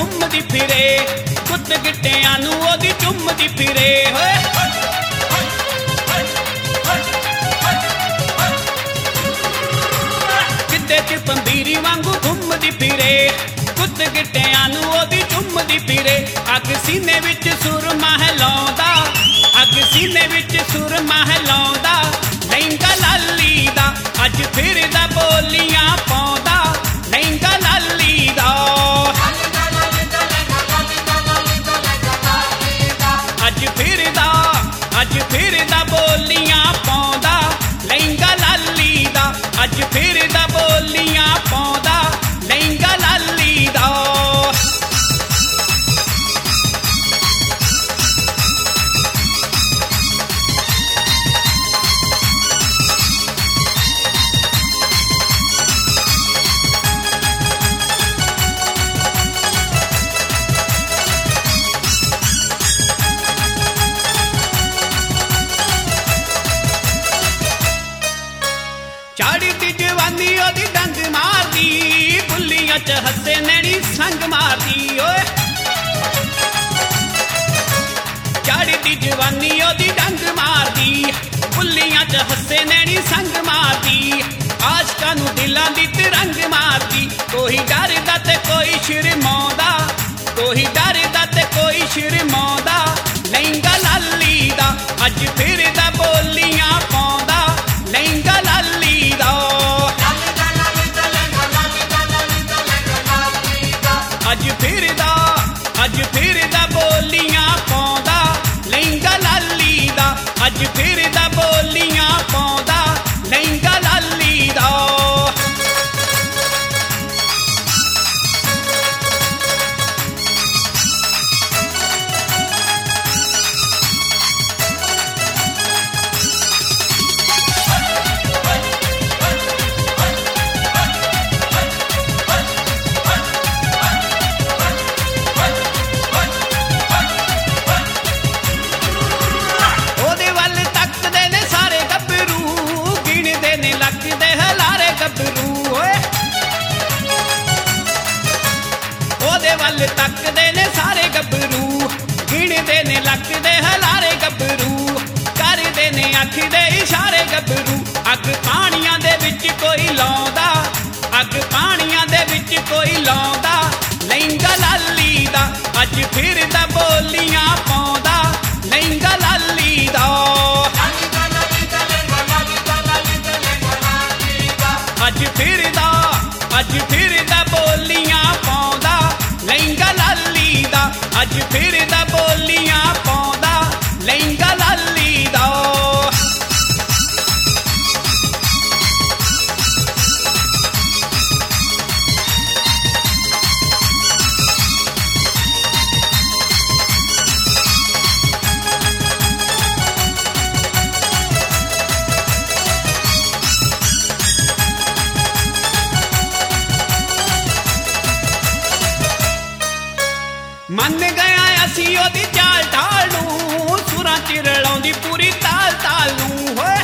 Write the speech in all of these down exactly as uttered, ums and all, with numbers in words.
ਘੁੰਮਦੀ ਫਿਰੇ, ਕੁੱਤ ਗਿੱਟਿਆਂ ਨੂੰ ਉਹਦੀ ਚੁੰਮਦੀ ਫਿਰੇ ਹੋਏ। ਗਿੱਧੇ ਚ ਪੰਬੀਰੀ ਵਾਂਗੂ ਘੁੰਮਦੀ ਫਿਰੇ, ਕੁੱਤ ਗਿੱਟਿਆਂ ਨੂੰ ਉਹਦੀ ਚੁੰਮਦੀ ਫਿਰੇ। ਅੱਗ ਸੀਨੇ ਵਿੱਚ ਸੁਰਮਾ ਹਿਲਾਉਂਦਾ, ਅੱਗ ਸੀਨੇ ਵਿੱਚ ਸੁਰਮਾ ਹਿਲਾਉਂਦਾ, ਲਹਿੰਗਾ ਲਾਲੀ ਦਾ ਅੱਜ ਫਿਰਦਾ ਬੋਲੀਆਂ ਪਾਉਂਦਾ, ਲਹਿੰਗਾ ਲਾਲੀ ਦਾ ਅੱਜ ਫਿਰਦਾ, ਅੱਜ ਫਿਰਦਾ ਬੋਲੀਆਂ ਪਾਉਂਦਾ, ਲਹਿੰਗਾ ਲਾਲੀ ਦਾ ਅੱਜ ਫਿਰਦਾ ਬੋਲੀਆਂ ਪਾਉਂਦਾ, ਲਹਿੰਗਾ ਲਾਲੀ ਦਾ। ਚੜ੍ਹਦੀ ਜਵਾਨੀ ਉਹਦੀ ਡੰਗ ਮਾਰਦੀ, ਬੁੱਲੀਆਂ ਚ ਹੱਸੇ ਨੈਣੀ ਸੰਗ ਮਾਰਦੀ ਓਏ। ਚੜ੍ਹਦੀ ਜਵਾਨੀ ਉਹਦੀ ਡੰਗ ਮਾਰਦੀ, ਬੁੱਲੀਆਂ ਚ ਹੱਸੇ ਨੈਣੀ ਸੰਗ ਮਾਰਦੀ, ਆਸ਼ਕਾਂ ਨੂੰ ਦਿਲਾਂ ਦੀ ਤਿਰੰਗ ਮਾਰਦੀ। ਕੋਈ ਡਰਦਾ ਤੇ ਕੋਈ ਸ਼ਰਮਾਉਂਦਾ, ਕੋਈ ਡਰਦਾ ਤੇ ਕੋਈ ਸ਼ਰਮਾਉਂਦਾ, ਲਹਿੰਗਾ ਲਾਲੀ ਦਾ ਅੱਜ ਫਿਰਦਾ ਬੋਲੀਆਂ ਪਾਉਂਦਾ, ਲਹਿੰਗਾ ਲਾਲੀ ਦਾ ਅੱਜ ਫਿਰਦਾ, ਅੱਜ ਫਿਰਦਾ ਬੋਲੀਆਂ ਪਾਉਂਦਾ, ਲਹਿੰਗਾ ਲਾਲੀ ਦਾ ਅੱਜ ਫਿਰਦਾ ਬੋਲੀਆਂ ਪਾਉਂਦਾ, ਲਹਿੰਗਾ ਲਾਲੀ ਦਾ। ਉਹਦੇ ਵੱਲ ਤੱਕਦੇ ਨੇ ਸਾਰੇ ਗੱਭਰੂ, ਗਿਣਦੇ ਨੇ ਲੱਕ ਦੇ ਹਲਾਰੇ ਗੱਭਰੂ, ਕਰਦੇ ਨੇ ਅੱਖ ਦੇ ਇਸ਼ਾਰੇ ਗੱਭਰੂ। ਅੱਗ ਪਾਣੀਆਂ ਦੇ ਵਿੱਚ ਕੋਈ ਲਾਉਂਦਾ, ਅੱਗ ਪਾਣੀਆਂ ਦੇ ਵਿੱਚ ਕੋਈ ਲਾਉਂਦਾ, ਲਹਿੰਗਾ ਲਾਲੀ ਦਾ ਅੱਜ ਫਿਰਦਾ ਬੋਲੀਆਂ ਪਾਉਂਦਾ, ਲਹਿੰਗਾ ਲਾਲੀ ਦਾ ਅੱਜ ਫਿਰਦਾ, ਅੱਜ ਫਿਰਦਾ ਬੋਲੀਆਂ ਪਾਉਂਦਾ, ਲਹਿੰਗਾ ਲਾਲੀ ਦਾ ਅੱਜ ਫਿਰਦਾ ਬੋਲੀਆਂ ਪਾਉਂਦਾ, ਲਹਿੰਗਾ ਲਾਲੀ ਦਾ। ਮੰਨ ਗਿਆ ਅਸੀਂ ਉਹਦੀ ਚਾਲ ਢਾਲ ਨੂੰ, ਸੁਰਾਂ ਚ ਰਲਾਉਂਦੀ ਪੂਰੀ ਤਾਲ ਤਾਲ ਨੂੰ ਹੋਏ।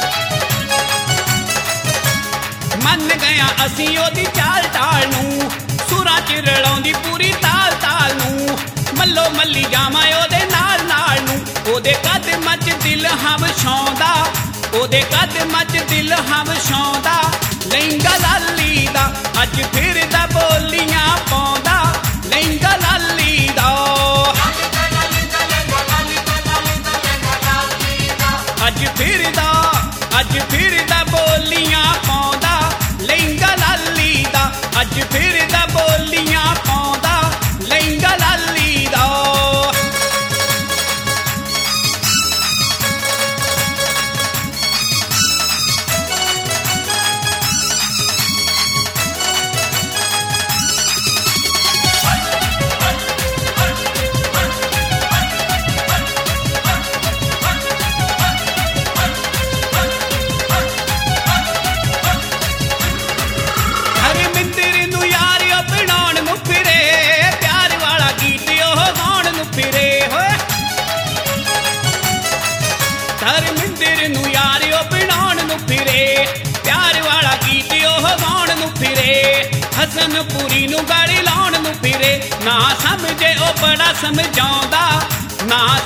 ਮੰਨ ਗਿਆ ਅਸੀਂ ਉਹਦੀ ਚਾਲ ਢਾਲ ਨੂੰ, ਸੁਰਾਂ ਚ ਰਲਾਉਂਦੀ ਪੂਰੀ ਤਾਲ ਤਾਲ ਨੂੰ, ਮੱਲੋ ਮੱਲੀ ਜਾਵਾਂ ਉਹਦੇ ਨਾਲ ਨਾਲ ਨੂੰ। ਉਹਦੇ ਕਦਮਾਂ ਚ ਦਿਲ ਹਵਛਾਉਂਦਾ, ਉਹਦੇ ਕਦਮਾਂ ਚ ਦਿਲ ਹਵਛਾਉਂਦਾ, ਲਹਿੰਗਾ ਲਾਲੀ ਦਾ ਅੱਜ ਫਿਰਦਾ ਬੋਲੀਆਂ ਪਾਉਂਦਾ, ਲਹਿੰਗਾ ਲਾਲੀ ਦਾ ਅੱਜ ਫਿਰਦਾ, ਅੱਜ ਫਿਰਦਾ ਬੋਲੀਆਂ ਪਾਉਂਦਾ, ਲਹਿੰਗਾ ਲਾਲੀ ਦਾ ਅੱਜ ਫਿਰਦਾ ਬੋਲੀਆਂ ਪਾਉਂਦਾ, ਲਹਿੰਗਾ ਲਾਲੀ ਦਾ। ਧਰਮਿੰਦਰ ਨੂੰ ਯਾਰ ਉਹ ਬਣਾਉਣ ਨੂੰ ਫਿਰੇ, ਪਿਆਰ ਵਾਲਾ ਗੀਤ ਉਹ ਉਹ ਗਾਉਣ ਨੂੰ ਫਿਰੇ ਹਸਨਪੁਰੀ ਨੂੰ ਗਾਲੀ ਲਾਉਣ ਨੂੰ ਫਿਰੇ ਨਾ ਸਮਝੇ ਉਹ ਬੜਾ ਸਮਝਾਉਂਦਾ ਨਾ